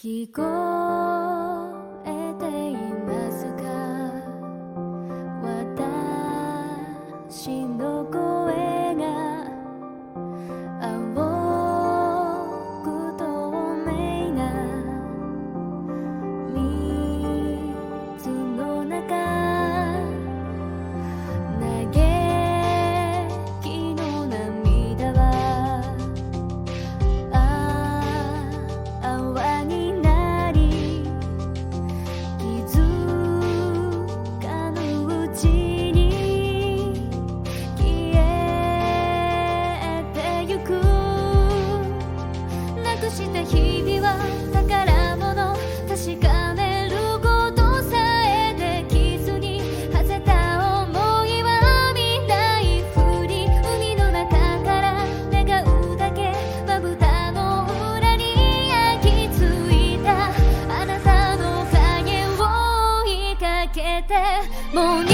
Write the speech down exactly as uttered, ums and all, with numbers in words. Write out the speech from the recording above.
聞こえていますか、私の声が青く透明な水の中、嘆きの涙は泡になり、気づかぬうちに消えてゆく。なくした日々は宝物、確かめることさえできずに、馳せた想いは見ないふり、海の中から願うだけ、まぶたの裏に焼き付いたあなたの影を追いかけて、もう